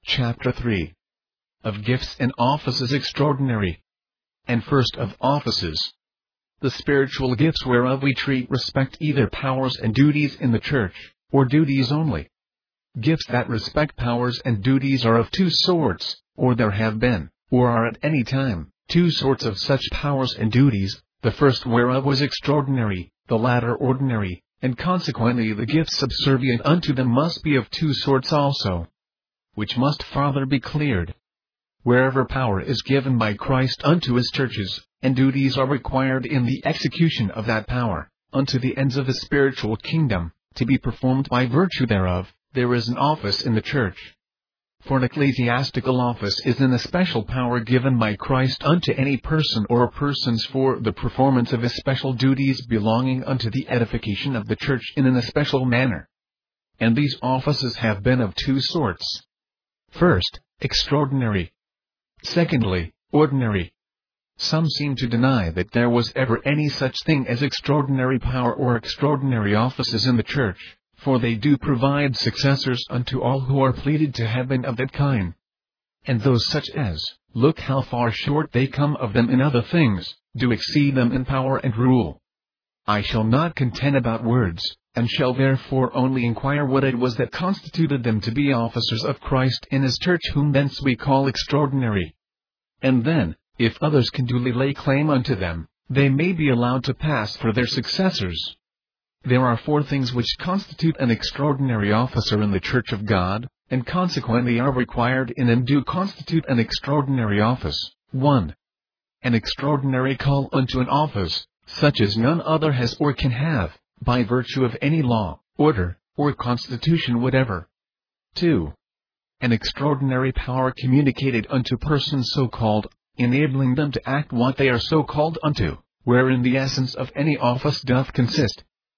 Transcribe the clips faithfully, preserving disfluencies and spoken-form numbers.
Chapter three. Of Gifts and Offices Extraordinary. And first of offices. The spiritual gifts whereof we treat respect either powers and duties in the church, or duties only. Gifts that respect powers and duties are of two sorts, or there have been, or are at any time, two sorts of such powers and duties, the first whereof was extraordinary, the latter ordinary, and consequently the gifts subservient unto them must be of two sorts also, which must farther be cleared. Wherever power is given by Christ unto his churches, and duties are required in the execution of that power, unto the ends of the spiritual kingdom, to be performed by virtue thereof, there is an office in the church. For an ecclesiastical office is an especial power given by Christ unto any person or persons for the performance of especial duties belonging unto the edification of the church in an especial manner. And these offices have been of two sorts. First, extraordinary. Secondly, ordinary. Some seem to deny that there was ever any such thing as extraordinary power or extraordinary offices in the church, for they do provide successors unto all who are pleaded to have been of that kind. And those such as, look how far short they come of them in other things, do exceed them in power and rule. I shall not contend about words, and shall therefore only inquire what it was that constituted them to be officers of Christ in his church, whom thence we call extraordinary. And then, if others can duly lay claim unto them, they may be allowed to pass for their successors. There are four things which constitute an extraordinary officer in the church of God, and consequently are required in and do constitute an extraordinary office. one. An extraordinary call unto an office, such as none other has or can have, by virtue of any law, order, or constitution whatever. two. An extraordinary power communicated unto persons so called, enabling them to act what they are so called unto, wherein the essence of any office doth consist.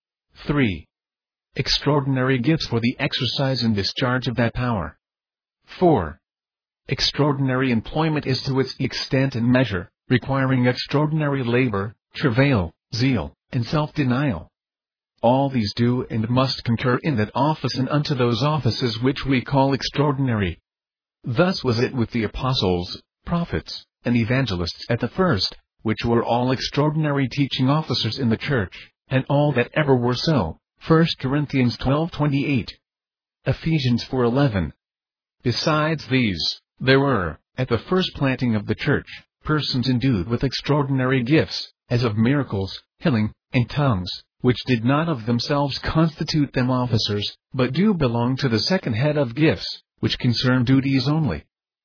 three. Extraordinary gifts for the exercise and discharge of that power. four. Extraordinary employment is to its extent and measure, requiring extraordinary labor, travail, zeal, and self-denial. All these do and must concur in that office and unto those offices which we call extraordinary. Thus was it with the apostles, prophets, and evangelists at the first, which were all extraordinary teaching officers in the church, and all that ever were so. First Corinthians twelve twenty-eight. Ephesians four eleven. Besides these, there were, at the first planting of the church, persons endued with extraordinary gifts, as of miracles, healing, and tongues, which did not of themselves constitute them officers, but do belong to the second head of gifts, which concern duties only.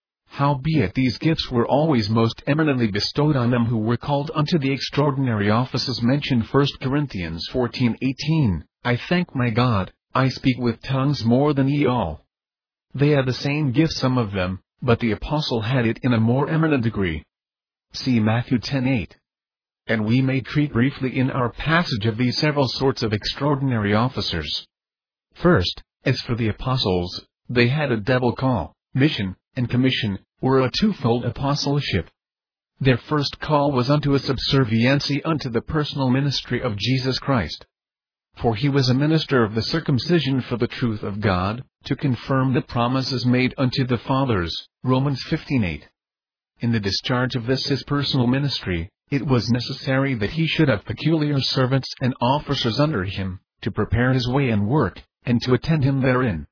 Howbeit these gifts were always most eminently bestowed on them who were called unto the extraordinary offices mentioned. First Corinthians fourteen eighteen. I thank my God, I speak with tongues more than ye all. They had the same gift some of them, but the apostle had it in a more eminent degree. See Matthew ten eight. And we may treat briefly in our passage of these several sorts of extraordinary officers. First, as for the apostles, they had a double call, mission, and commission, or a twofold apostleship. Their first call was unto a subserviency unto the personal ministry of Jesus Christ. For he was a minister of the circumcision for the truth of God, to confirm the promises made unto the fathers, Romans fifteen eight. In the discharge of this his personal ministry, it was necessary that he should have peculiar servants and officers under him, to prepare his way and work, and to attend him therein.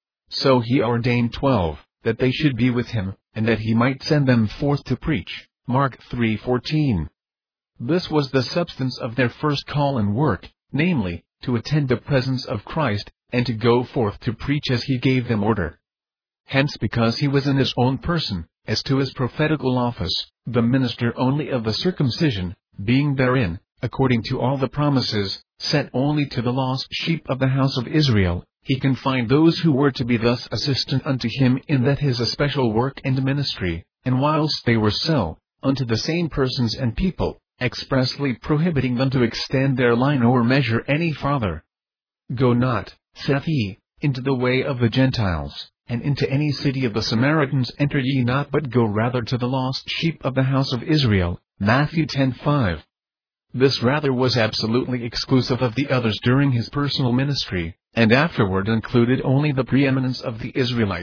So he ordained twelve, that they should be with him, and that he might send them forth to preach. Mark three fourteen. This was the substance of their first call and work, namely, to attend the presence of Christ, and to go forth to preach as he gave them order. Hence, because he was in his own person, as to his prophetical office, the minister only of the circumcision, being therein, according to all the promises, set only to the lost sheep of the house of Israel, he confined those who were to be thus assistant unto him in that his especial work and ministry, and whilst they were so, unto the same persons and people, expressly prohibiting them to extend their line or measure any farther. Go not, saith he, into the way of the Gentiles, and into any city of the Samaritans enter ye not, but go rather to the lost sheep of the house of Israel. Matthew ten five. This rather was absolutely exclusive of the others during his personal ministry, and afterward included only the preeminence of the Israelites,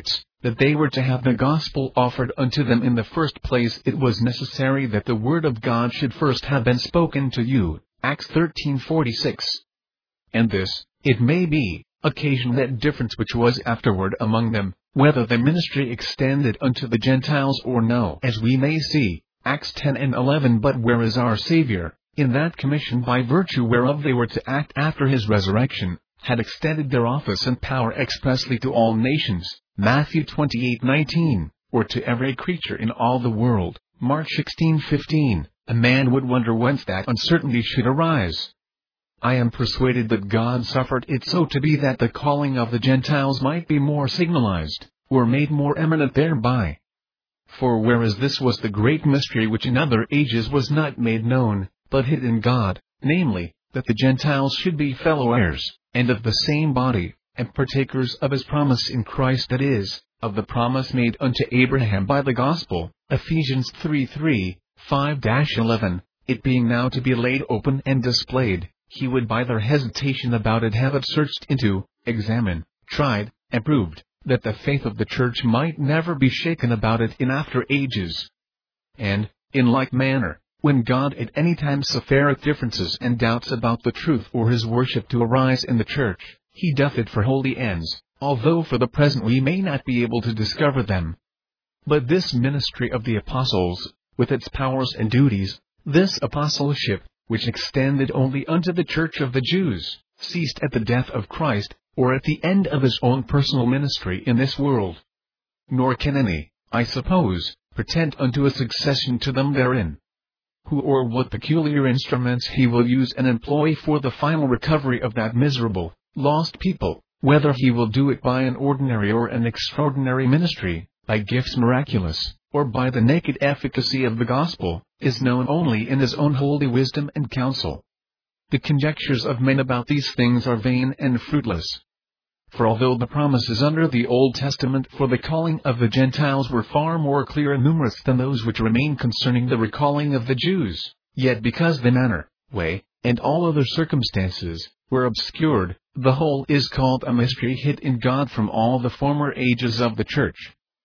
that they were to have the gospel offered unto them in the first place, it was necessary that the word of God should first have been spoken to you. Acts thirteen forty-six. And this, it may be, occasioned that difference which was afterward among them, whether the ministry extended unto the Gentiles or no, as we may see, Acts ten and eleven. But whereas our Savior, in that commission by virtue whereof they were to act after his resurrection, had extended their office and power expressly to all nations, Matthew twenty-eight nineteen, or to every creature in all the world, Mark sixteen fifteen, a man would wonder whence that uncertainty should arise. I am persuaded that God suffered it so to be that the calling of the Gentiles might be more signalized, or made more eminent thereby. For whereas this was the great mystery which in other ages was not made known, but hid in God, namely, that the Gentiles should be fellow heirs, and of the same body, and partakers of his promise in Christ, that is, of the promise made unto Abraham by the gospel, Ephesians three three, five eleven, it being now to be laid open and displayed, he would by their hesitation about it have it searched into, examined, tried, and proved, that the faith of the church might never be shaken about it in after ages. And, in like manner, when God at any time suffereth differences and doubts about the truth or his worship to arise in the church, he doth it for holy ends, although for the present we may not be able to discover them. But this ministry of the apostles, with its powers and duties, this apostleship, which extended only unto the church of the Jews, ceased at the death of Christ, or at the end of his own personal ministry in this world. Nor can any, I suppose, pretend unto a succession to them therein. Who or what peculiar instruments he will use and employ for the final recovery of that miserable, lost people, whether he will do it by an ordinary or an extraordinary ministry, by gifts miraculous, or by the naked efficacy of the gospel, is known only in his own holy wisdom and counsel. The conjectures of men about these things are vain and fruitless. For although the promises under the Old Testament for the calling of the Gentiles were far more clear and numerous than those which remain concerning the recalling of the Jews, yet because the manner, way, and all other circumstances, were obscured, the whole is called a mystery hid in God from all the former ages of the Church.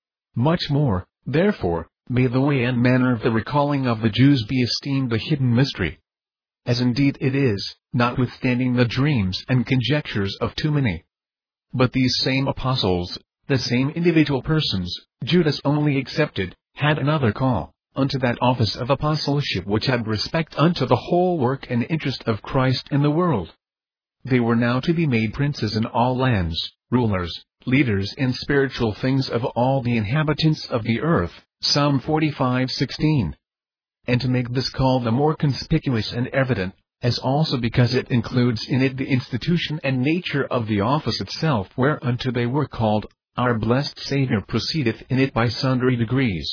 Much more, therefore, may the way and manner of the recalling of the Jews be esteemed a hidden mystery. As indeed it is, notwithstanding the dreams and conjectures of too many. But these same apostles, the same individual persons, Judas only excepted, had another call, unto that office of apostleship which had respect unto the whole work and interest of Christ in the world. They were now to be made princes in all lands, rulers, leaders in spiritual things of all the inhabitants of the earth, Psalm forty-five sixteen. And to make this call the more conspicuous and evident, as also because it includes in it the institution and nature of the office itself whereunto they were called, our blessed Saviour proceedeth in it by sundry degrees.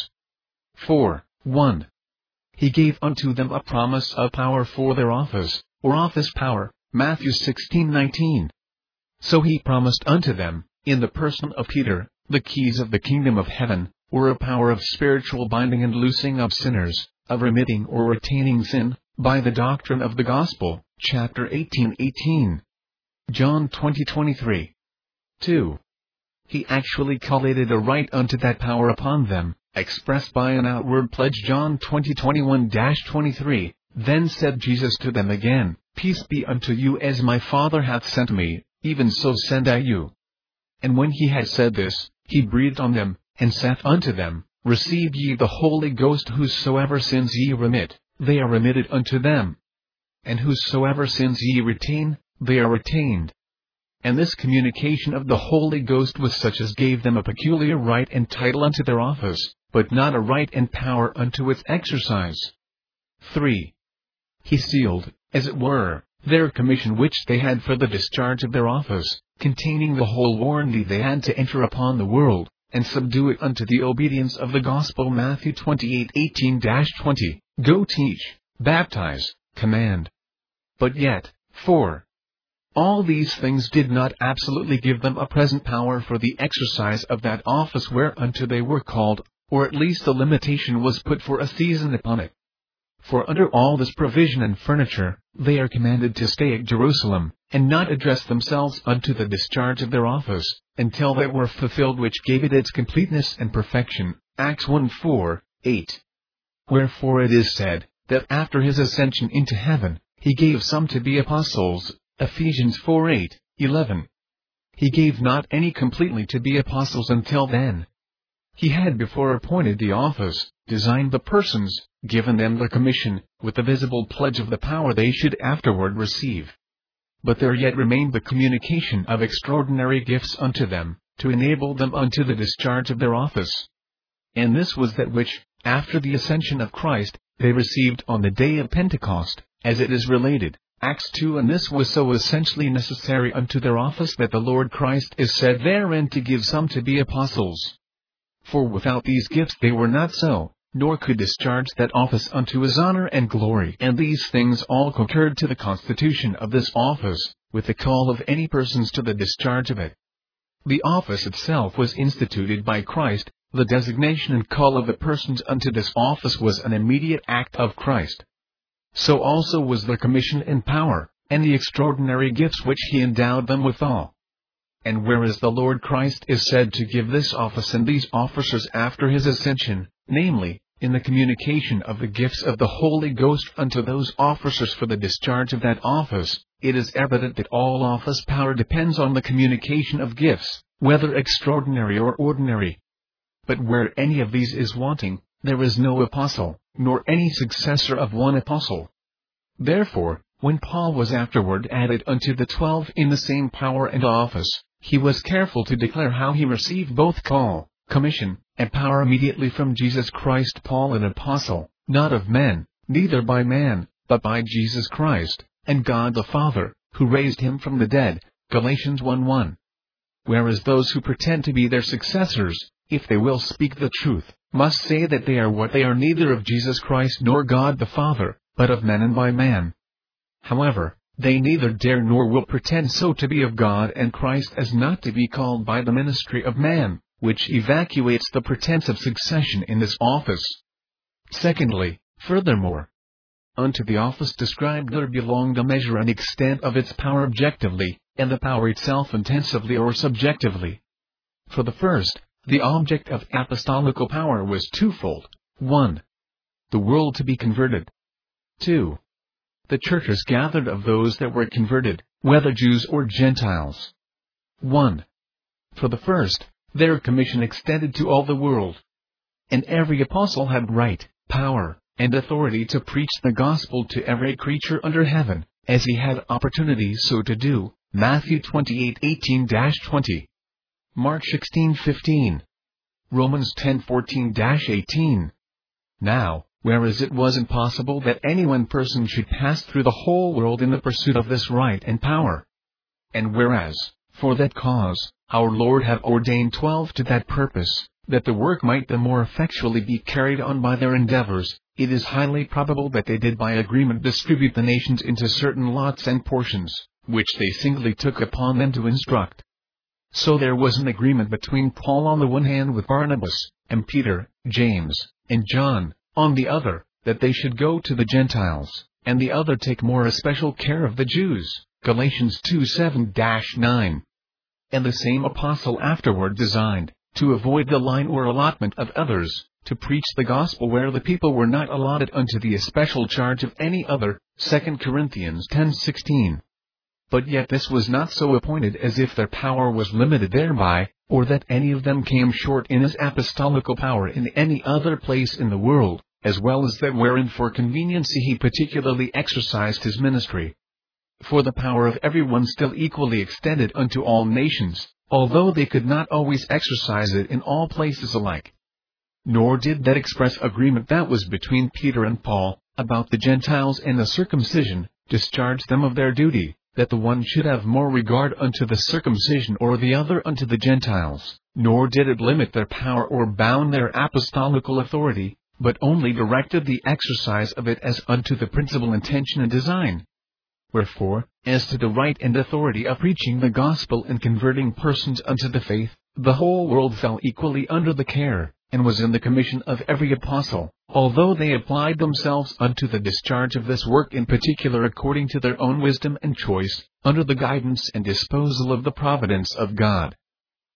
four. one. He gave unto them a promise of power for their office, or office power, Matthew sixteen nineteen. So he promised unto them, in the person of Peter, the keys of the kingdom of heaven, or a power of spiritual binding and loosing of sinners, of remitting or retaining sin, by the doctrine of the gospel, chapter eighteen eighteen. John twenty twenty-three. two. He actually collated a right unto that power upon them, expressed by an outward pledge, John twenty twenty-one twenty-three. Then said Jesus to them again, Peace be unto you, as my Father hath sent me, even so send I you. And when he had said this, he breathed on them, and saith unto them, Receive ye the Holy Ghost. Whosoever sins ye remit, they are remitted unto them. And whosoever sins ye retain, they are retained. And this communication of the Holy Ghost was such as gave them a peculiar right and title unto their office, but not a right and power unto its exercise. three. He sealed, as it were, their commission which they had for the discharge of their office, containing the whole warranty they had to enter upon the world, and subdue it unto the obedience of the gospel, Matthew twenty-eight eighteen twenty. Go teach, baptize, command. But yet, four. All these things did not absolutely give them a present power for the exercise of that office whereunto they were called, or at least the limitation was put for a season upon it. For under all this provision and furniture, they are commanded to stay at Jerusalem, and not address themselves unto the discharge of their office, until they were fulfilled, which gave it its completeness and perfection. Acts one four, eight. Wherefore it is said, that after his ascension into heaven, he gave some to be apostles. Ephesians four eight, eleven. He gave not any completely to be apostles until then. He had before appointed the office, designed the persons, given them the commission, with the visible pledge of the power they should afterward receive. But there yet remained the communication of extraordinary gifts unto them, to enable them unto the discharge of their office. And this was that which, after the ascension of Christ, they received on the day of Pentecost, as it is related, Acts two. And this was so essentially necessary unto their office that the Lord Christ is said therein to give some to be apostles. For without these gifts they were not so, nor could discharge that office unto his honor and glory. And these things all concurred to the constitution of this office, with the call of any persons to the discharge of it. The office itself was instituted by Christ. The designation and call of the persons unto this office was an immediate act of Christ. So also was the commission and power, and the extraordinary gifts which he endowed them withal. And whereas the Lord Christ is said to give this office and these officers after his ascension, namely, in the communication of the gifts of the Holy Ghost unto those officers for the discharge of that office, it is evident that all office power depends on the communication of gifts, whether extraordinary or ordinary. But where any of these is wanting, there is no apostle, nor any successor of one apostle. Therefore, when Paul was afterward added unto the twelve in the same power and office, he was careful to declare how he received both call, commission, and power immediately from Jesus Christ. Paul an apostle, not of men, neither by man, but by Jesus Christ, and God the Father, who raised him from the dead. Galatians one one. Whereas those who pretend to be their successors, if they will speak the truth, must say that they are what they are, neither of Jesus Christ nor God the Father, but of men and by man. However, they neither dare nor will pretend so to be of God and Christ as not to be called by the ministry of man, which evacuates the pretense of succession in this office. Secondly, furthermore, unto the office described there belong the measure and extent of its power objectively, and the power itself intensively or subjectively. For the first, the object of apostolical power was twofold: one. The world to be converted. two. The churches gathered of those that were converted, whether Jews or Gentiles. one. For the first, their commission extended to all the world. And every apostle had right, power, and authority to preach the gospel to every creature under heaven, as he had opportunity so to do. Matthew twenty-eight eighteen to twenty. Mark sixteen fifteen. Romans ten fourteen to eighteen. Now, whereas it was impossible that any one person should pass through the whole world in the pursuit of this right and power, and whereas, for that cause, our Lord have ordained twelve to that purpose, that the work might the more effectually be carried on by their endeavors, it is highly probable that they did by agreement distribute the nations into certain lots and portions, which they singly took upon them to instruct. So there was an agreement between Paul on the one hand with Barnabas, and Peter, James, and John, on the other, that they should go to the Gentiles, and the other take more especial care of the Jews. Galatians two seven to nine. And the same apostle afterward designed, to avoid the line or allotment of others, to preach the gospel where the people were not allotted unto the especial charge of any other. Second Corinthians ten sixteen. But yet this was not so appointed as if their power was limited thereby, or that any of them came short in his apostolical power in any other place in the world, as well as that wherein for conveniency he particularly exercised his ministry. For the power of every one still equally extended unto all nations, although they could not always exercise it in all places alike. Nor did that express agreement that was between Peter and Paul, about the Gentiles and the circumcision, discharge them of their duty, that the one should have more regard unto the circumcision or the other unto the Gentiles, nor did it limit their power or bound their apostolical authority, but only directed the exercise of it as unto the principal intention and design. Wherefore, as to the right and authority of preaching the gospel and converting persons unto the faith, the whole world fell equally under the care, and was in the commission of every apostle, although they applied themselves unto the discharge of this work in particular according to their own wisdom and choice, under the guidance and disposal of the providence of God.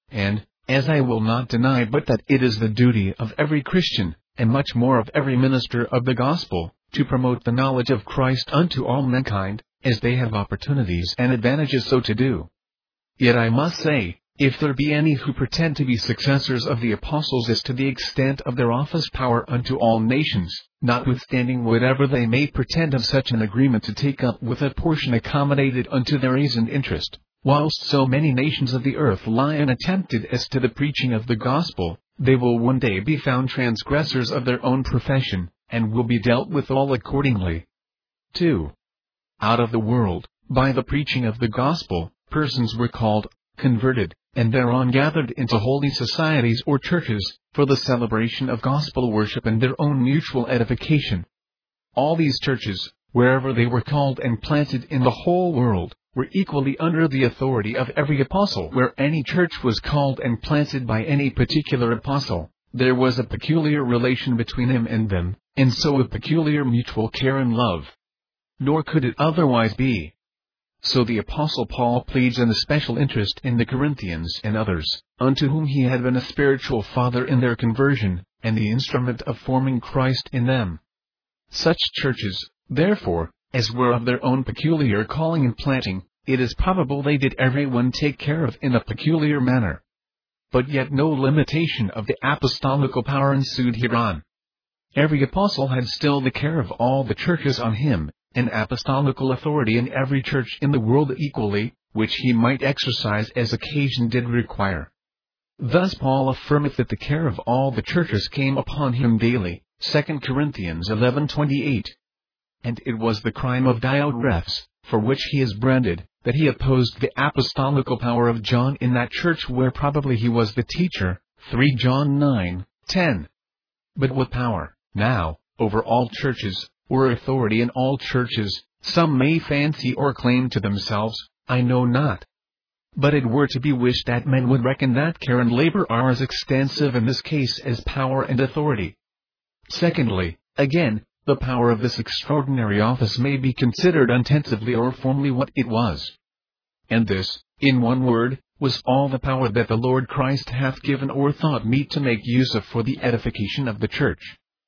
And, as I will not deny but that it is the duty of every Christian, and much more of every minister of the gospel, to promote the knowledge of Christ unto all mankind, as they have opportunities and advantages so to do. Yet I must say, if there be any who pretend to be successors of the apostles as to the extent of their office power unto all nations, notwithstanding whatever they may pretend of such an agreement to take up with a portion accommodated unto their ease and interest, whilst so many nations of the earth lie unattempted as to the preaching of the gospel, they will one day be found transgressors of their own profession, and will be dealt with all accordingly. two. Out of the world, by the preaching of the gospel, persons were called, converted, and thereon gathered into holy societies or churches, for the celebration of gospel worship and their own mutual edification. All these churches, wherever they were called and planted in the whole world, were equally under the authority of every apostle. Where any church was called and planted by any particular apostle, there was a peculiar relation between him and them, and so a peculiar mutual care and love. Nor could it otherwise be. So the Apostle Paul pleads an especial interest in the Corinthians and others, unto whom he had been a spiritual father in their conversion, and the instrument of forming Christ in them. Such churches, therefore, as were of their own peculiar calling and planting, it is probable they did every one take care of in a peculiar manner. But yet no limitation of the apostolical power ensued hereon. Every apostle had still the care of all the churches on him, and apostolical authority in every church in the world equally, which he might exercise as occasion did require. Thus Paul affirmeth that the care of all the churches came upon him daily, Second Corinthians eleven twenty-eight. And it was the crime of Diotrephes, for which he is branded, that he opposed the apostolical power of John in that church where probably he was the teacher, three John nine ten. But what power, now, over all churches, or authority in all churches, some may fancy or claim to themselves, I know not. But it were to be wished that men would reckon that care and labor are as extensive in this case as power and authority. Secondly, again, the power of this extraordinary office may be considered untensively or formally what it was. And this, in one word, was all the power that the Lord Christ hath given or thought meet to make use of for the edification of the church.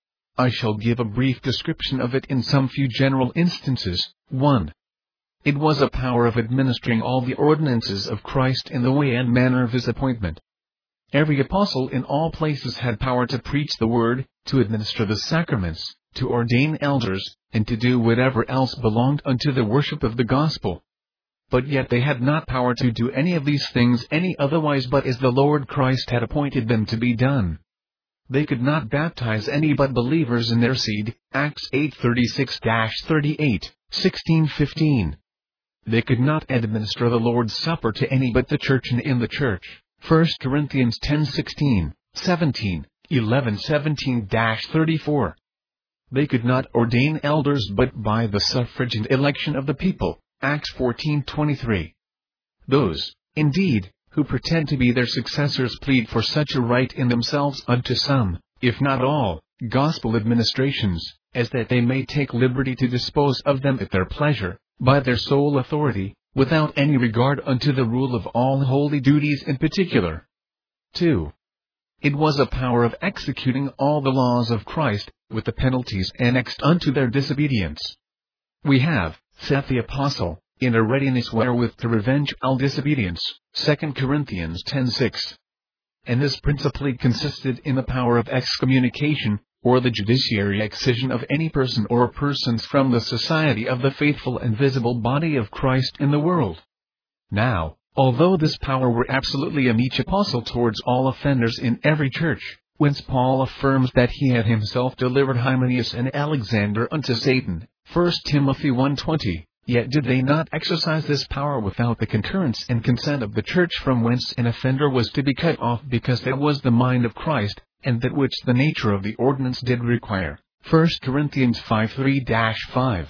I shall give a brief description of it in some few general instances. one. It was a power of administering all the ordinances of Christ in the way and manner of his appointment. Every apostle in all places had power to preach the word, to administer the sacraments, to ordain elders, and to do whatever else belonged unto the worship of the gospel. But yet they had not power to do any of these things any otherwise but as the Lord Christ had appointed them to be done. They could not baptize any but believers in their seed, Acts eight thirty-six to thirty-eight, sixteen fifteen. They could not administer the Lord's Supper to any but the church and in the church, First Corinthians ten sixteen, seventeen, eleven seventeen to thirty-four. They could not ordain elders but by the suffrage and election of the people, Acts fourteen twenty-three. Those, indeed, who pretend to be their successors plead for such a right in themselves unto some, if not all, gospel administrations, as that they may take liberty to dispose of them at their pleasure, by their sole authority, without any regard unto the rule of all holy duties in particular. two. It was a power of executing all the laws of Christ, with the penalties annexed unto their disobedience. We have, saith the apostle, in a readiness wherewith to revenge all disobedience, Second Corinthians ten six. And this principally consisted in the power of excommunication, or the judiciary excision of any person or persons from the society of the faithful and visible body of Christ in the world. Now, although this power were absolutely in each apostle towards all offenders in every church, whence Paul affirms that he had himself delivered Hymenaeus and Alexander unto Satan, First Timothy one twenty, yet did they not exercise this power without the concurrence and consent of the church, from whence an offender was to be cut off, because that was the mind of Christ, and that which the nature of the ordinance did require. First Corinthians five three to five.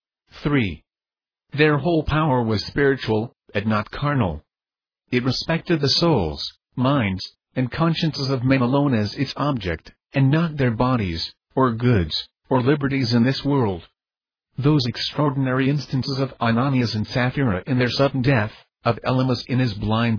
three. Their whole power was spiritual, and not carnal. It respected the souls, minds, and consciences of men alone as its object, and not their bodies, or goods, or liberties in this world. Those extraordinary instances of Ananias and Sapphira in their sudden death, of Elymas in his blindness,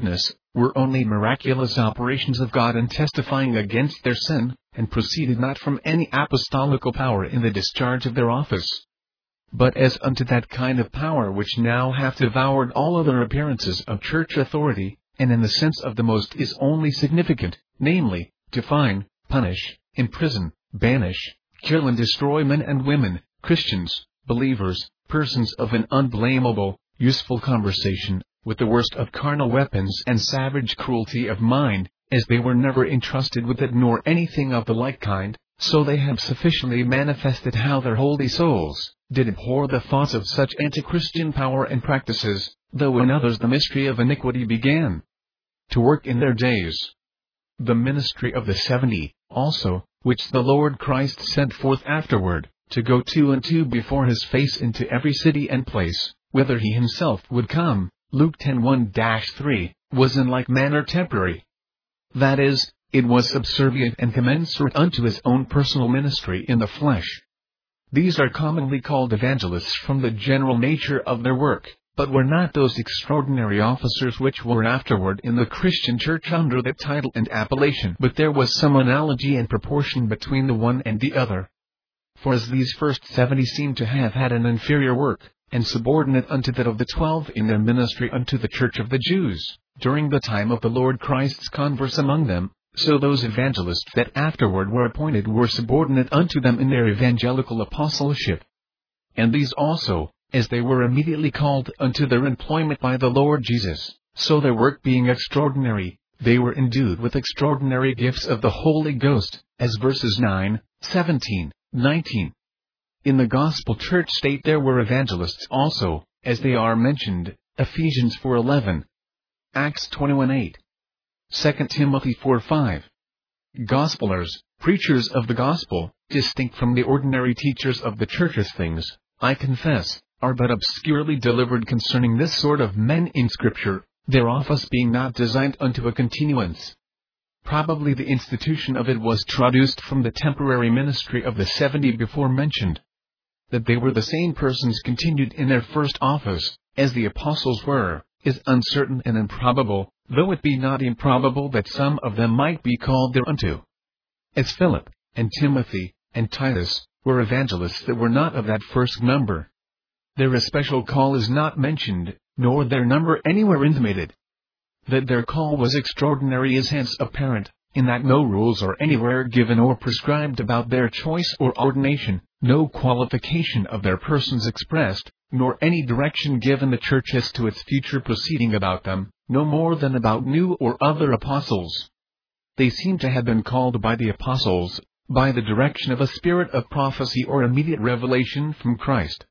were only miraculous operations of God and testifying against their sin, and proceeded not from any apostolical power in the discharge of their office. But as unto that kind of power which now hath devoured all other appearances of church authority, and in the sense of the most is only significant, namely, to fine, punish, imprison, banish, kill and destroy men and women, Christians, believers, persons of an unblameable, useful conversation, with the worst of carnal weapons and savage cruelty of mind, as they were never entrusted with it nor anything of the like kind, so they have sufficiently manifested how their holy souls did abhor the thoughts of such anti-Christian power and practices, though in others the mystery of iniquity began to work in their days. The ministry of the seventy, also, which the Lord Christ sent forth afterward, to go two and two before his face into every city and place, whither he himself would come, Luke ten one to three, was in like manner temporary. That is, it was subservient and commensurate unto his own personal ministry in the flesh. These are commonly called evangelists from the general nature of their work, but were not those extraordinary officers which were afterward in the Christian church under that title and appellation. But there was some analogy and proportion between the one and the other. For as these first seventy seem to have had an inferior work, and subordinate unto that of the twelve in their ministry unto the church of the Jews, during the time of the Lord Christ's converse among them, so those evangelists that afterward were appointed were subordinate unto them in their evangelical apostleship. And these also, as they were immediately called unto their employment by the Lord Jesus, so their work being extraordinary, they were endued with extraordinary gifts of the Holy Ghost, as verses nine, seventeen, nineteen. In the Gospel Church state there were evangelists also, as they are mentioned, Ephesians four eleven, Acts twenty-one eight, Second Timothy four five. Gospelers, preachers of the gospel, distinct from the ordinary teachers of the church's things, I confess, are but obscurely delivered concerning this sort of men in Scripture, their office being not designed unto a continuance. Probably the institution of it was traduced from the temporary ministry of the seventy before mentioned. That they were the same persons continued in their first office, as the apostles were, is uncertain and improbable, though it be not improbable that some of them might be called thereunto. As Philip, and Timothy, and Titus, were evangelists that were not of that first number. Their especial call is not mentioned, nor their number anywhere intimated. That their call was extraordinary is hence apparent, in that no rules are anywhere given or prescribed about their choice or ordination, no qualification of their persons expressed, nor any direction given the church as to its future proceeding about them, no more than about new or other apostles. They seem to have been called by the apostles, by the direction of a spirit of prophecy or immediate revelation from Christ.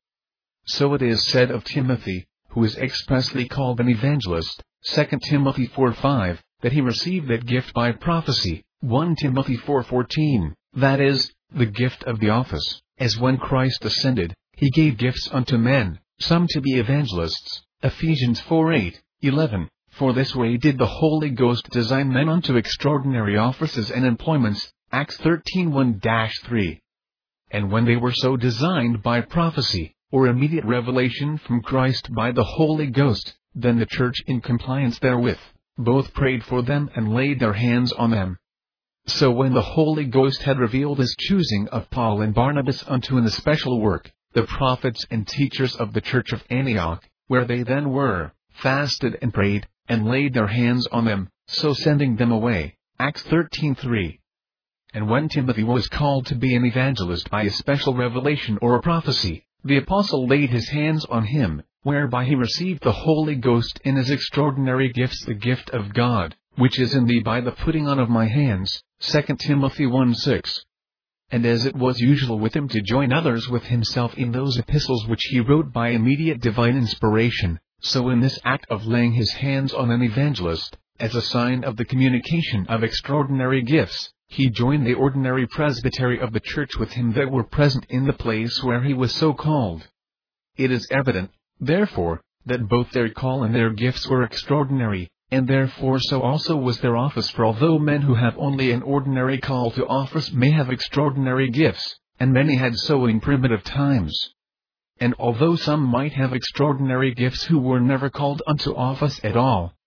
So it is said of Timothy, who is expressly called an evangelist, Second Timothy four five, that he received that gift by prophecy, First Timothy four fourteen, that is, the gift of the office, as when Christ ascended, he gave gifts unto men, some to be evangelists, Ephesians four eight, eleven, for this way did the Holy Ghost design men unto extraordinary offices and employments, Acts thirteen one to three. And when they were so designed by prophecy, or immediate revelation from Christ by the Holy Ghost, then the church in compliance therewith, both prayed for them and laid their hands on them. So when the Holy Ghost had revealed his choosing of Paul and Barnabas unto an especial work, the prophets and teachers of the church of Antioch, where they then were, fasted and prayed, and laid their hands on them, so sending them away, Acts thirteen three. And when Timothy was called to be an evangelist by a special revelation or a prophecy, the apostle laid his hands on him, whereby he received the Holy Ghost in his extraordinary gifts, the gift of God, which is in thee by the putting on of my hands, Second Timothy one six. And as it was usual with him to join others with himself in those epistles which he wrote by immediate divine inspiration, so in this act of laying his hands on an evangelist, as a sign of the communication of extraordinary gifts, he joined the ordinary presbytery of the church with him that were present in the place where he was so called. It is evident, therefore, that both their call and their gifts were extraordinary, and therefore so also was their office. For although men who have only an ordinary call to office may have extraordinary gifts, and many had so in primitive times, and although some might have extraordinary gifts who were never called unto office at all,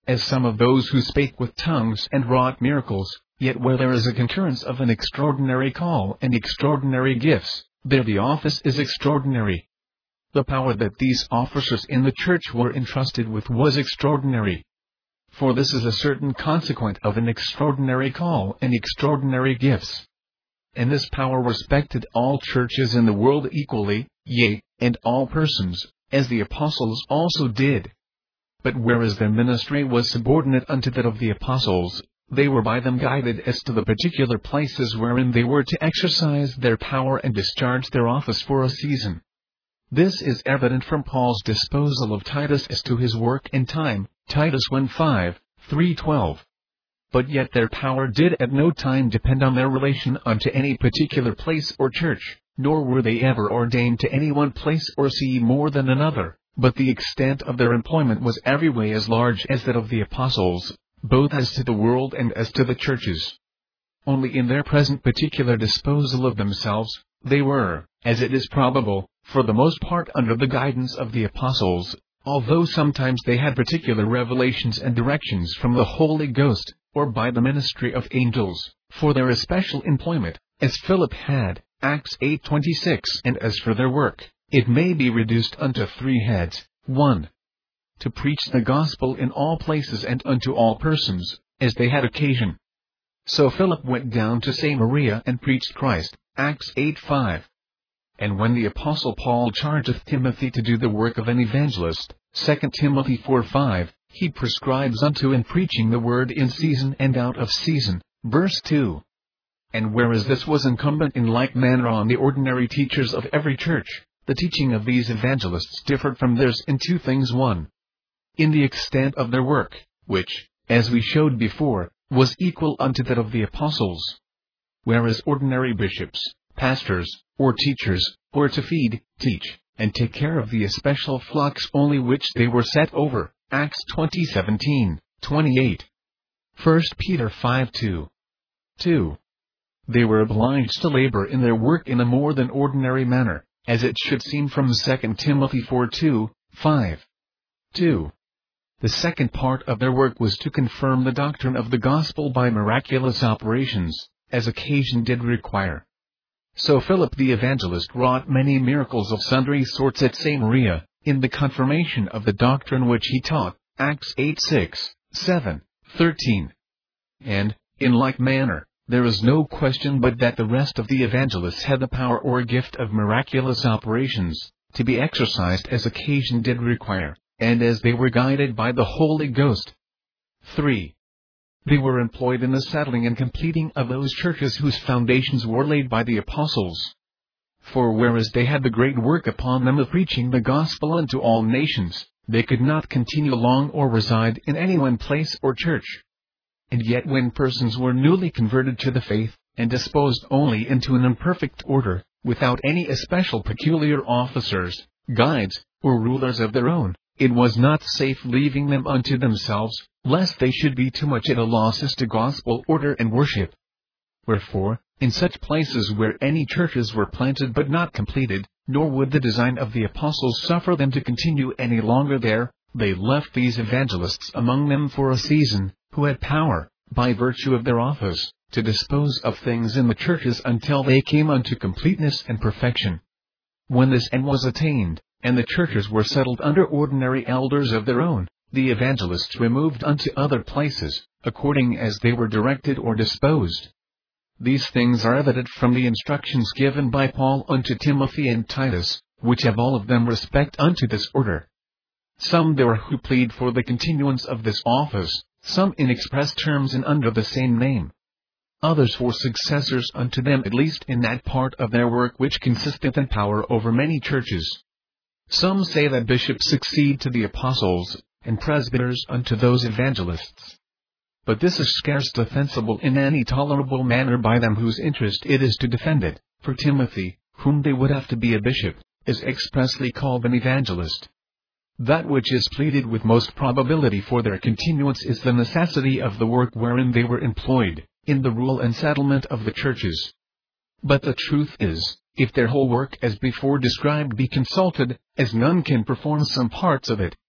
as some of those who spake with tongues and wrought miracles, yet where there is a concurrence of an extraordinary call and extraordinary gifts, there the office is extraordinary. The power that these officers in the church were entrusted with was extraordinary. For this is a certain consequent of an extraordinary call and extraordinary gifts. And this power respected all churches in the world equally, yea, and all persons, as the apostles also did. But whereas their ministry was subordinate unto that of the apostles, they were by them guided as to the particular places wherein they were to exercise their power and discharge their office for a season. This is evident from Paul's disposal of Titus as to his work and time, Titus one five, three twelve. But yet their power did at no time depend on their relation unto any particular place or church, nor were they ever ordained to any one place or see more than another, but the extent of their employment was every way as large as that of the apostles, both as to the world and as to the churches. Only in their present particular disposal of themselves, they were, as it is probable, for the most part under the guidance of the apostles, although sometimes they had particular revelations and directions from the Holy Ghost, or by the ministry of angels, for their especial employment, as Philip had, Acts eight twenty-six. And as for their work, it may be reduced unto three heads. one. To preach the gospel in all places and unto all persons, as they had occasion. So Philip went down to Samaria and preached Christ, Acts eight five. And when the apostle Paul chargeth Timothy to do the work of an evangelist, Second Timothy four five, he prescribes unto in preaching the word in season and out of season, verse two. And whereas this was incumbent in like manner on the ordinary teachers of every church, the teaching of these evangelists differed from theirs in two things. One, in the extent of their work, which, as we showed before, was equal unto that of the apostles. Whereas ordinary bishops, pastors, or teachers, were to feed, teach, and take care of the especial flocks only which they were set over, Acts twenty seventeen, twenty-eight. First Peter five two. two. They were obliged to labor in their work in a more than ordinary manner, as it should seem from Second Timothy four two, five. two. The second part of their work was to confirm the doctrine of the gospel by miraculous operations, as occasion did require. So Philip the evangelist wrought many miracles of sundry sorts at Samaria, in the confirmation of the doctrine which he taught, Acts eight six, seven, thirteen. And, in like manner, there is no question but that the rest of the evangelists had the power or gift of miraculous operations, to be exercised as occasion did require, and as they were guided by the Holy Ghost. three. They were employed in the settling and completing of those churches whose foundations were laid by the apostles. For whereas they had the great work upon them of preaching the gospel unto all nations, they could not continue long or reside in any one place or church. And yet when persons were newly converted to the faith, and disposed only into an imperfect order, without any especial peculiar officers, guides, or rulers of their own, it was not safe leaving them unto themselves, lest they should be too much at a loss as to gospel order and worship. Wherefore, in such places where any churches were planted but not completed, nor would the design of the apostles suffer them to continue any longer there, they left these evangelists among them for a season, who had power, by virtue of their office, to dispose of things in the churches until they came unto completeness and perfection. When this end was attained, and the churches were settled under ordinary elders of their own, the evangelists removed unto other places, according as they were directed or disposed. These things are evident from the instructions given by Paul unto Timothy and Titus, which have all of them respect unto this order. Some there are who plead for the continuance of this office, some in express terms and under the same name. Others for successors unto them at least in that part of their work which consisteth in power over many churches. Some say that bishops succeed to the apostles, and presbyters unto those evangelists. But this is scarce defensible in any tolerable manner by them whose interest it is to defend it, for Timothy, whom they would have to be a bishop, is expressly called an evangelist. That which is pleaded with most probability for their continuance is the necessity of the work wherein they were employed, in the rule and settlement of the churches. But the truth is, if their whole work as before described be consulted, as none can perform some parts of it,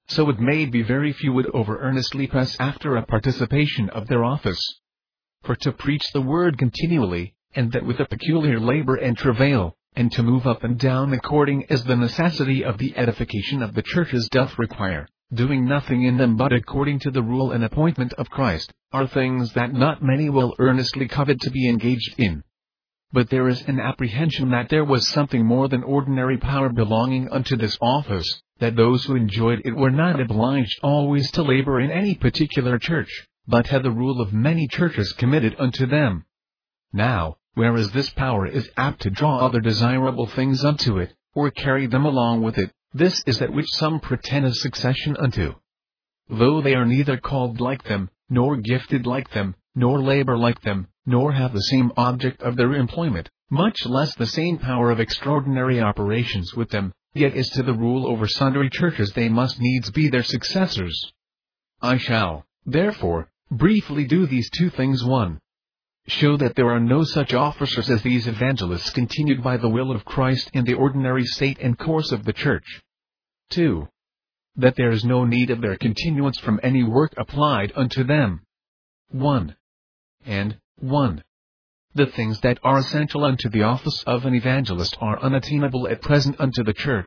so it may be very few would over earnestly press after a participation of their office. For to preach the word continually, and that with a peculiar labor and travail, and to move up and down according as the necessity of the edification of the churches doth require, doing nothing in them but according to the rule and appointment of Christ, are things that not many will earnestly covet to be engaged in. But there is an apprehension that there was something more than ordinary power belonging unto this office, that those who enjoyed it were not obliged always to labor in any particular church, but had the rule of many churches committed unto them. Now, whereas this power is apt to draw other desirable things unto it, or carry them along with it, this is that which some pretend a succession unto. Though they are neither called like them, nor gifted like them, nor labor like them, nor have the same object of their employment, much less the same power of extraordinary operations with them, yet as to the rule over sundry churches they must needs be their successors. I shall, therefore, briefly do these two things. One, show that there are no such officers as these evangelists continued by the will of Christ in the ordinary state and course of the church. Two, that there is no need of their continuance from any work applied unto them. One. And, one. The things that are essential unto the office of an evangelist are unattainable at present unto the church.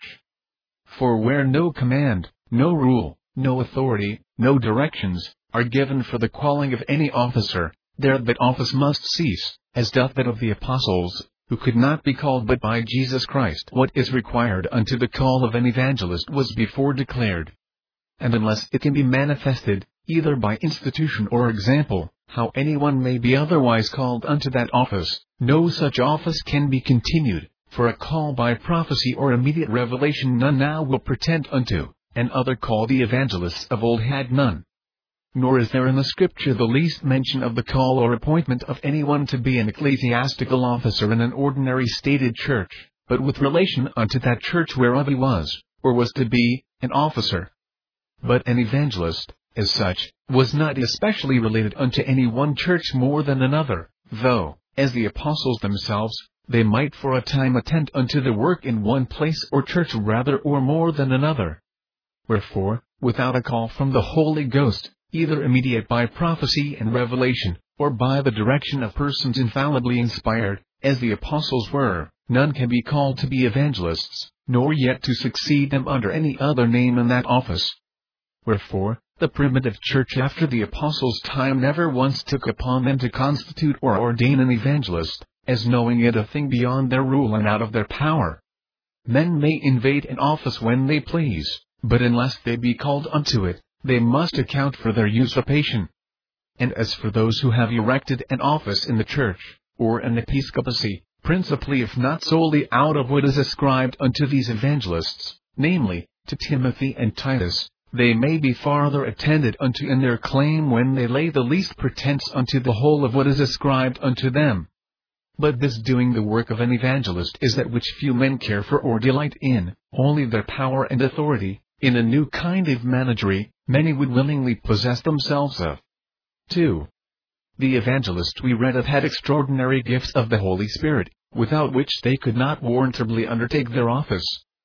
For where no command, no rule, no authority, no directions, are given for the calling of any officer, there that office must cease, as doth that of the apostles, who could not be called but by Jesus Christ. What is required unto the call of an evangelist was before declared. And unless it can be manifested, either by institution or example, how anyone may be otherwise called unto that office, no such office can be continued, for a call by prophecy or immediate revelation none now will pretend unto, and other call the evangelists of old had none. Nor is there in the Scripture the least mention of the call or appointment of anyone to be an ecclesiastical officer in an ordinary stated church, but with relation unto that church whereof he was, or was to be, an officer. But an evangelist, as such, was not especially related unto any one church more than another, though, as the apostles themselves, they might for a time attend unto the work in one place or church rather or more than another. Wherefore, without a call from the Holy Ghost, either immediate by prophecy and revelation, or by the direction of persons infallibly inspired, as the apostles were, none can be called to be evangelists, nor yet to succeed them under any other name in that office. Wherefore, the primitive church after the apostles' time never once took upon them to constitute or ordain an evangelist, as knowing it a thing beyond their rule and out of their power. Men may invade an office when they please, but unless they be called unto it, they must account for their usurpation. And as for those who have erected an office in the church, or an episcopacy, principally if not solely out of what is ascribed unto these evangelists, namely, to Timothy and Titus, they may be farther attended unto in their claim when they lay the least pretence unto the whole of what is ascribed unto them. But this doing the work of an evangelist is that which few men care for or delight in, only their power and authority, in a new kind of managery, many would willingly possess themselves of. Two. The evangelists we read of had extraordinary gifts of the Holy Spirit, without which they could not warrantably undertake their office.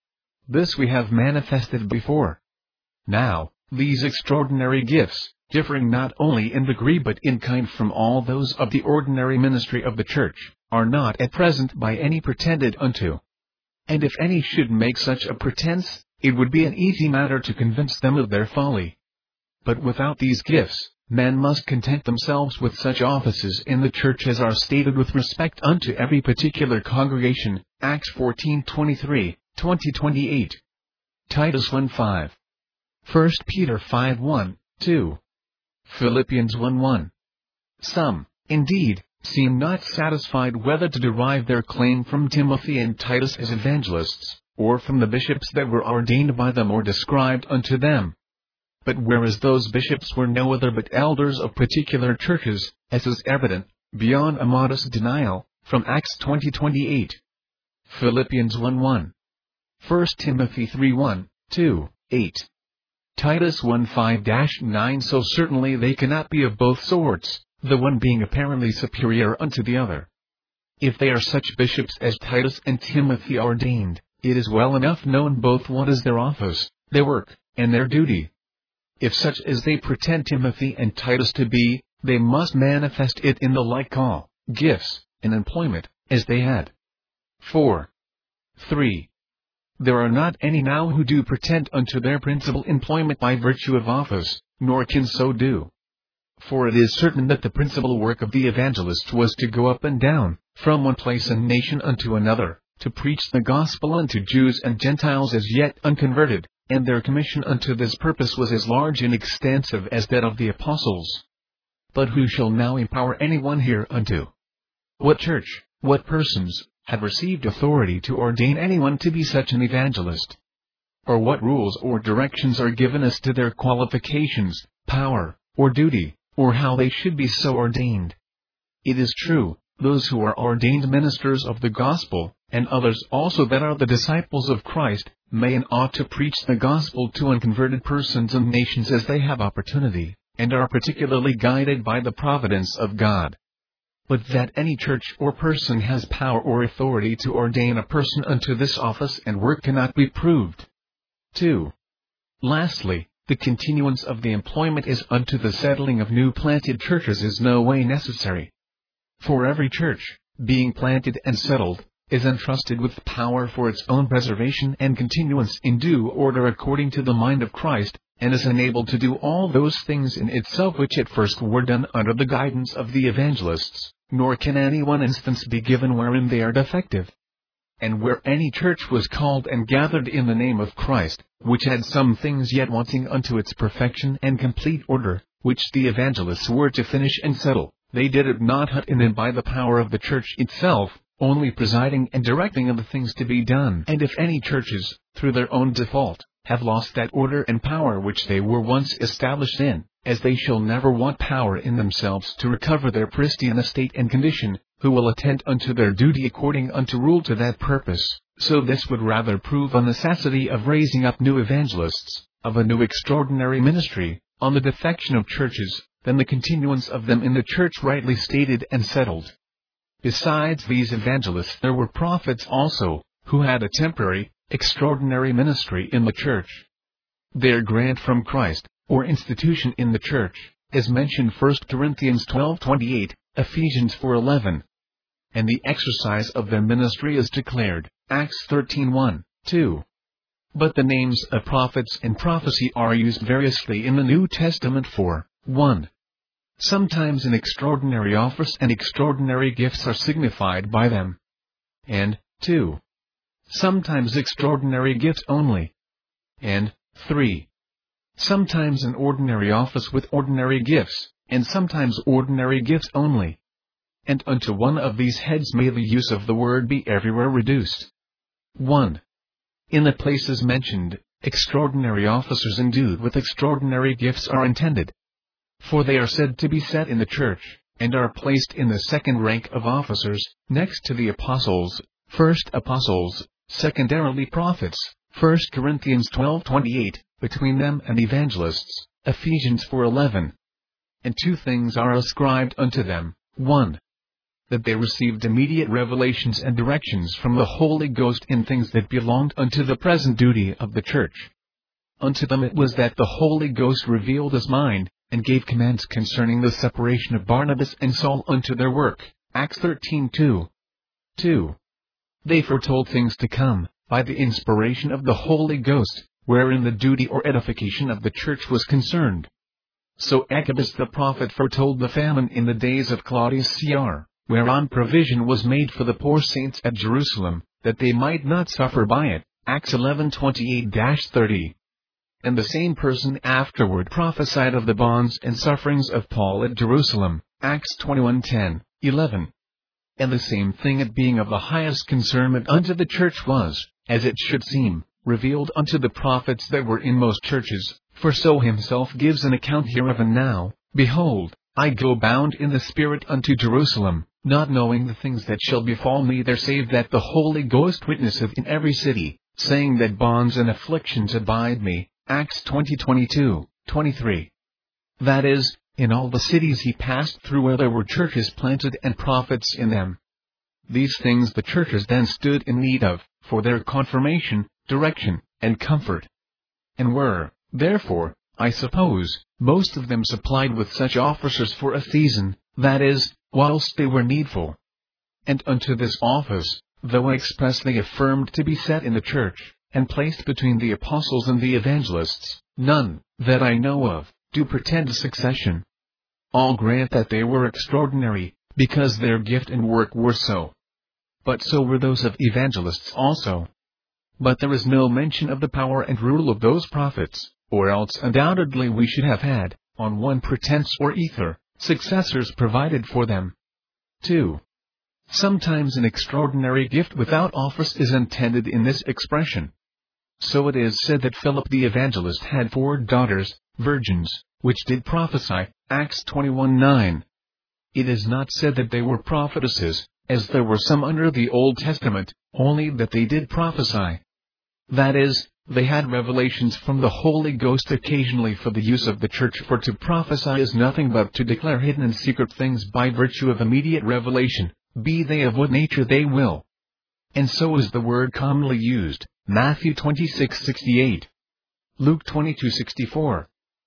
This we have manifested before. Now, these extraordinary gifts, differing not only in degree but in kind from all those of the ordinary ministry of the church, are not at present by any pretended unto. And if any should make such a pretense, it would be an easy matter to convince them of their folly. But without these gifts, men must content themselves with such offices in the church as are stated with respect unto every particular congregation, Acts fourteen twenty-three, twenty twenty-eight. Titus one five. First Peter five one, two. Philippians one one. Some, indeed, seem not satisfied whether to derive their claim from Timothy and Titus as evangelists, or from the bishops that were ordained by them or described unto them. But whereas those bishops were no other but elders of particular churches, as is evident, beyond a modest denial, from Acts twenty twenty-eight. Philippians one one. First Timothy three one, two, eight. Titus one five nine. So certainly they cannot be of both sorts, the one being apparently superior unto the other. If they are such bishops as Titus and Timothy ordained, it is well enough known both what is their office, their work, and their duty. If such as they pretend Timothy and Titus to be, they must manifest it in the like call, gifts, and employment, as they had. four. three. There are not any now who do pretend unto their principal employment by virtue of office, nor can so do. For it is certain that the principal work of the evangelist was to go up and down, from one place and nation unto another, to preach the gospel unto Jews and Gentiles as yet unconverted, and their commission unto this purpose was as large and extensive as that of the apostles. But who shall now empower any one hereunto? What church, what persons, have received authority to ordain anyone to be such an evangelist? Or what rules or directions are given as to their qualifications, power, or duty, or how they should be so ordained? It is true, those who are ordained ministers of the gospel, and others also that are the disciples of Christ, may and ought to preach the gospel to unconverted persons and nations as they have opportunity, and are particularly guided by the providence of God. But that any church or person has power or authority to ordain a person unto this office and work cannot be proved. two. Lastly, the continuance of the employment is unto the settling of new planted churches is no way necessary. For every church, being planted and settled, is entrusted with power for its own preservation and continuance in due order according to the mind of Christ, and is enabled to do all those things in itself which at first were done under the guidance of the evangelists, nor can any one instance be given wherein they are defective. And where any church was called and gathered in the name of Christ, which had some things yet wanting unto its perfection and complete order, which the evangelists were to finish and settle, they did it not in and by the power of the church itself, only presiding and directing of the things to be done. And if any churches, through their own default, have lost that order and power which they were once established in, as they shall never want power in themselves to recover their pristine estate and condition, who will attend unto their duty according unto rule to that purpose, so this would rather prove a necessity of raising up new evangelists, of a new extraordinary ministry, on the defection of churches, than the continuance of them in the church rightly stated and settled. Besides these evangelists there were prophets also, who had a temporary, extraordinary ministry in the church. Their grant from Christ, or institution in the church, is mentioned First Corinthians twelve twenty-eight, Ephesians four eleven. And the exercise of their ministry is declared, Acts thirteen one, two. But the names of prophets and prophecy are used variously in the New Testament for, one. Sometimes an extraordinary office and extraordinary gifts are signified by them. And, two. Sometimes extraordinary gifts only. And, three. Sometimes an ordinary office with ordinary gifts, and sometimes ordinary gifts only. And unto one of these heads may the use of the word be everywhere reduced. one. In the places mentioned, extraordinary officers endued with extraordinary gifts are intended. For they are said to be set in the church, and are placed in the second rank of officers, next to the apostles, first apostles, secondarily prophets, First Corinthians twelve twenty-eight, between them and evangelists, Ephesians four eleven. And two things are ascribed unto them, one. That they received immediate revelations and directions from the Holy Ghost in things that belonged unto the present duty of the church. Unto them it was that the Holy Ghost revealed his mind, and gave commands concerning the separation of Barnabas and Saul unto their work, Acts thirteen two. two. They foretold things to come, by the inspiration of the Holy Ghost, wherein the duty or edification of the church was concerned. So Agabus the prophet foretold the famine in the days of Claudius Caesar, whereon provision was made for the poor saints at Jerusalem, that they might not suffer by it, Acts eleven twenty-eight to thirty. And the same person afterward prophesied of the bonds and sufferings of Paul at Jerusalem, Acts twenty-one ten, eleven. And the same thing it being of the highest concernment unto the church was, as it should seem, revealed unto the prophets that were in most churches, for so himself gives an account hereof. And now, behold, I go bound in the Spirit unto Jerusalem, not knowing the things that shall befall me there, save that the Holy Ghost witnesseth in every city, saying that bonds and afflictions abide me, Acts twenty twenty-two, twenty-three. That is, in all the cities he passed through where there were churches planted and prophets in them. These things the churches then stood in need of, for their confirmation, direction, and comfort. And were, Therefore, I suppose, most of them supplied with such officers for a season, that is, whilst they were needful. And unto this office, though expressly affirmed to be set in the church, and placed between the apostles and the evangelists, none, that I know of, do pretend succession. All grant that they were extraordinary, because their gift and work were so. But so were those of evangelists also. But there is no mention of the power and rule of those prophets, or else undoubtedly we should have had, on one pretense or ether, successors provided for them. two. Sometimes an extraordinary gift without office is intended in this expression. So it is said that Philip the evangelist had four daughters, virgins, which did prophesy, Acts twenty-one nine. It is not said that they were prophetesses, as there were some under the Old Testament, only that they did prophesy. That is, they had revelations from the Holy Ghost occasionally for the use of the church, for to prophesy is nothing but to declare hidden and secret things by virtue of immediate revelation, be they of what nature they will. And so is the word commonly used, Matthew twenty-six sixty-eight, Luke twenty-two sixty-four.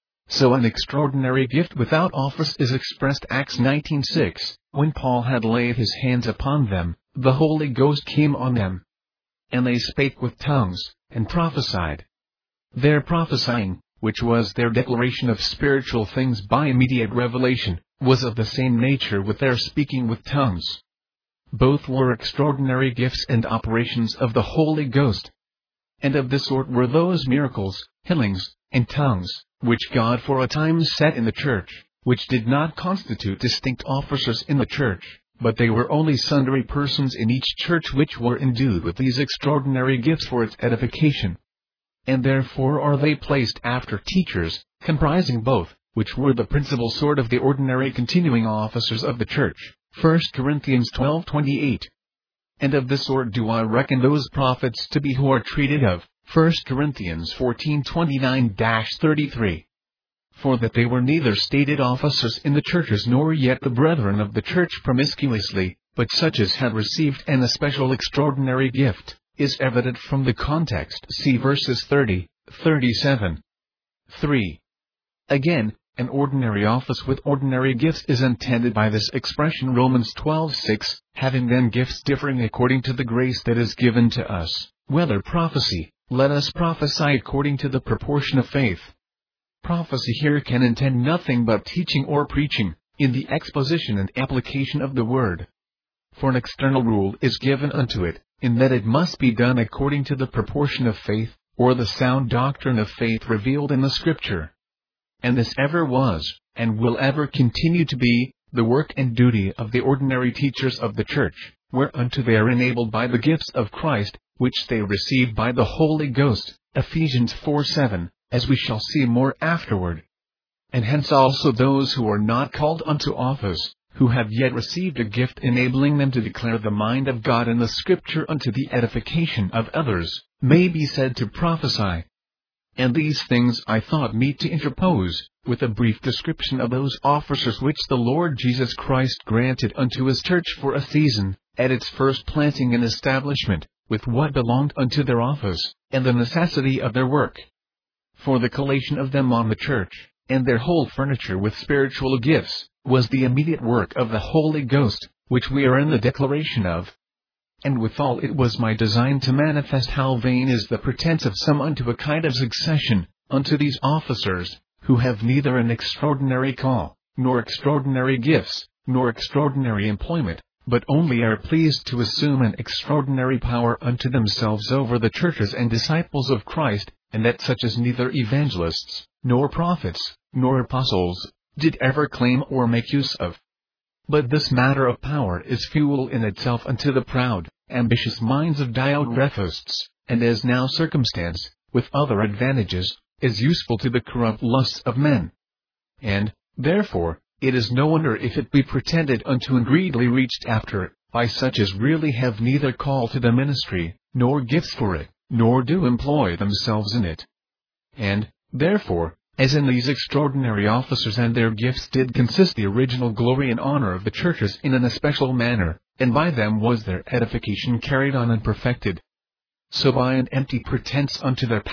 So an extraordinary gift without office is expressed Acts nineteen six, when Paul had laid his hands upon them, the Holy Ghost came on them. And they spake with tongues, and prophesied. Their prophesying, which was their declaration of spiritual things by immediate revelation, was of the same nature with their speaking with tongues. Both were extraordinary gifts and operations of the Holy Ghost. And of this sort were those miracles, healings, and tongues, which God for a time set in the church, which did not constitute distinct officers in the church, but they were only sundry persons in each church which were endued with these extraordinary gifts for its edification. And therefore are they placed after teachers, comprising both, which were the principal sort of the ordinary continuing officers of the church, First Corinthians twelve twenty-eight. And of this sort do I reckon those prophets to be who are treated of, First Corinthians fourteen twenty-nine to thirty-three. For that they were neither stated officers in the churches nor yet the brethren of the church promiscuously, but such as had received an especial extraordinary gift, is evident from the context. See verses thirty, thirty-seven. three. Again, an ordinary office with ordinary gifts is intended by this expression Romans twelve six, having then gifts differing according to the grace that is given to us, whether prophecy, let us prophesy according to the proportion of faith. Prophecy here can intend nothing but teaching or preaching, in the exposition and application of the word. For an external rule is given unto it, in that it must be done according to the proportion of faith, or the sound doctrine of faith revealed in the Scripture. And this ever was, and will ever continue to be, the work and duty of the ordinary teachers of the church, whereunto they are enabled by the gifts of Christ, which they receive by the Holy Ghost, Ephesians four seven. As we shall see more afterward. And hence also those who are not called unto office, who have yet received a gift enabling them to declare the mind of God in the Scripture unto the edification of others, may be said to prophesy. And these things I thought meet to interpose, with a brief description of those officers which the Lord Jesus Christ granted unto his church for a season, at its first planting and establishment, with what belonged unto their office, and the necessity of their work. For the collation of them on the church, and their whole furniture with spiritual gifts, was the immediate work of the Holy Ghost, which we are in the declaration of. And withal it was my design to manifest how vain is the pretense of some unto a kind of succession, unto these officers, who have neither an extraordinary call, nor extraordinary gifts, nor extraordinary employment, but only are pleased to assume an extraordinary power unto themselves over the churches and disciples of Christ, and that such as neither evangelists, nor prophets, nor apostles, did ever claim or make use of. But this matter of power is fuel in itself unto the proud, ambitious minds of Diogrephists, and as now circumstance, with other advantages, is useful to the corrupt lusts of men. And, therefore, it is no wonder if it be pretended unto and greedily reached after it, by such as really have neither call to the ministry, nor gifts for it, nor do employ themselves in it. And, therefore, as in these extraordinary officers and their gifts did consist the original glory and honor of the churches in an especial manner, and by them was their edification carried on and perfected. So by an empty pretense unto their power,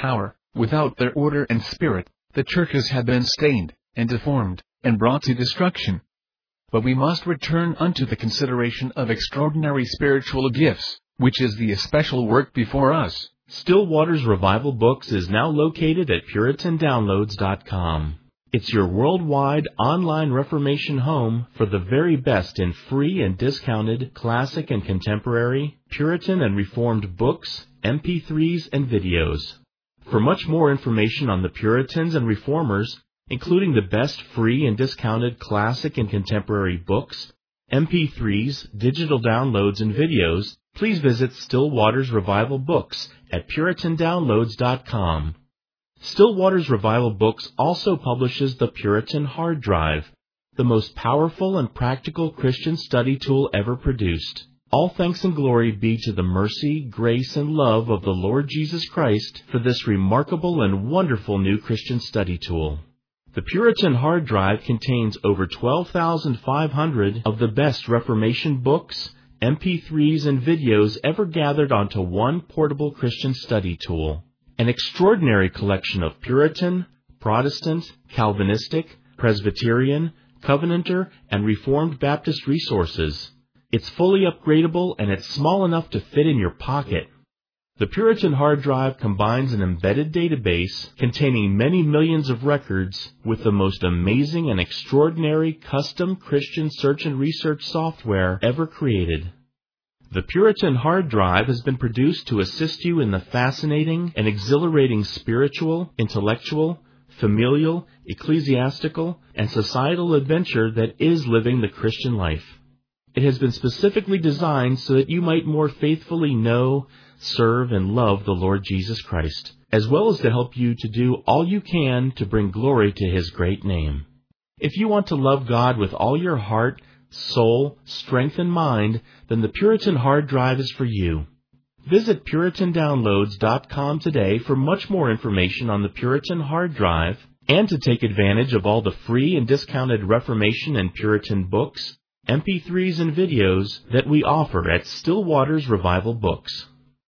Without their order and spirit, the churches have been stained, and deformed, and brought to destruction. But we must return unto the consideration of extraordinary spiritual gifts, which is the especial work before us. Still Waters Revival Books is now located at Puritan Downloads dot com. It's your worldwide online Reformation home for the very best in free and discounted classic and contemporary, Puritan and Reformed books, M P threes, and videos. For much more information on the Puritans and Reformers, including the best free and discounted classic and contemporary books, M P threes, digital downloads, and videos, please visit Still Waters Revival Books at Puritan Downloads dot com. Still Waters Revival Books also publishes the Puritan Hard Drive, the most powerful and practical Christian study tool ever produced. All thanks and glory be to the mercy, grace, and love of the Lord Jesus Christ for this remarkable and wonderful new Christian study tool. The Puritan Hard Drive contains over twelve thousand five hundred of the best Reformation books, M P threes, and videos ever gathered onto one portable Christian study tool. An extraordinary collection of Puritan, Protestant, Calvinistic, Presbyterian, Covenanter, and Reformed Baptist resources. It's fully upgradable and it's small enough to fit in your pocket. The Puritan Hard Drive combines an embedded database containing many millions of records with the most amazing and extraordinary custom Christian search and research software ever created. The Puritan Hard Drive has been produced to assist you in the fascinating and exhilarating spiritual, intellectual, familial, ecclesiastical, and societal adventure that is living the Christian life. It has been specifically designed so that you might more faithfully know, serve, and love the Lord Jesus Christ, as well as to help you to do all you can to bring glory to His great name. If you want to love God with all your heart, soul, strength, and mind, then the Puritan Hard Drive is for you. Visit Puritan Downloads dot com today for much more information on the Puritan Hard Drive and to take advantage of all the free and discounted Reformation and Puritan books, M P threes, and videos that we offer at Still Waters Revival Books.